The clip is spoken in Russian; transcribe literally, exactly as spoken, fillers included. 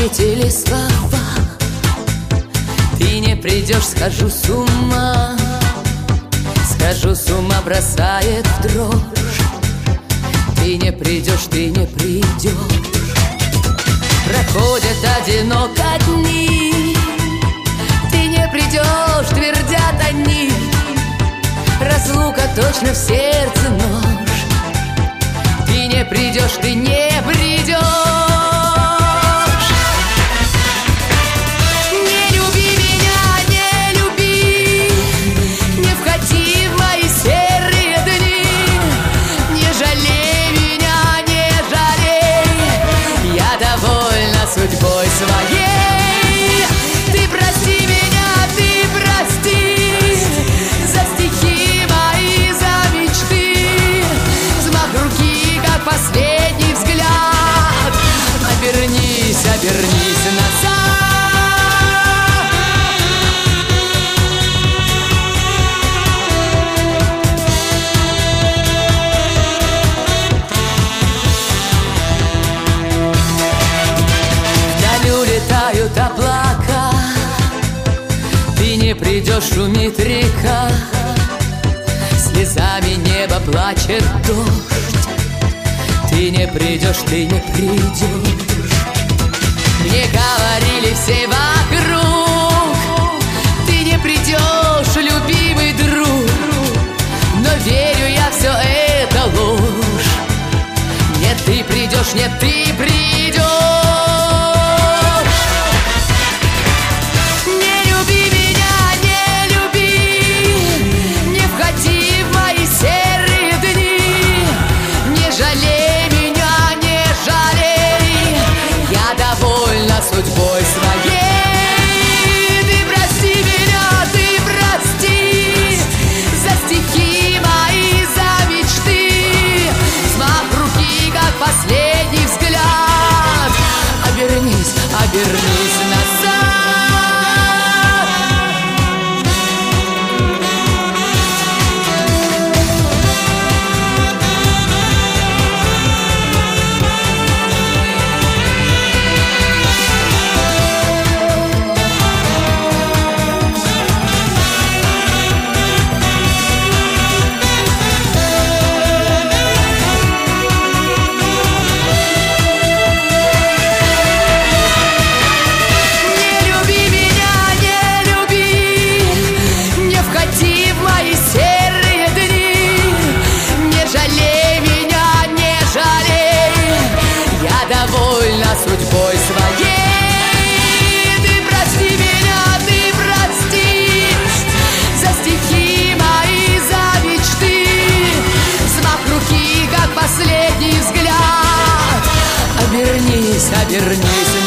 эти слова. Ты не придешь, схожу с ума. Схожу с ума, бросает в дрожь. Ты не придешь, ты не придешь. Проходят одиноко дни. Ты не придешь, твердят они. Разлука точно в сердце нож. Ты не придешь, ты не придешь. Не люби меня, не люби. Не входи в мои серые дни. Не жалей меня, не жалей. Я довольна судьбой своей. Ты прости меня, ты прости. За стихи мои, за мечты. Взмах руки, как последний взгляд. Обернись, обернись назад. Вдаль улетают облака. Ты не придешь, шумит река. Слезами небо плачет дождь. Ты не придешь, ты не придешь. Мне говорили все вокруг. Ты не придешь, любимый друг. Но верю я, все это ложь. Нет, ты придешь, нет, ты придешь. Не люби меня, не люби. Не входи в мои серые дни. Не жалей меня, не жалей. Я довольна судьбой своей. Ты прости меня, ты прости. За стихи мои, за мечты. Взмах руки, как последний взгляд. Обернись, обернись назад. Судьбой своей. Ты прости меня, ты прости. За стихи мои, за мечты. Взмах руки, как последний взгляд. Обернись, обернись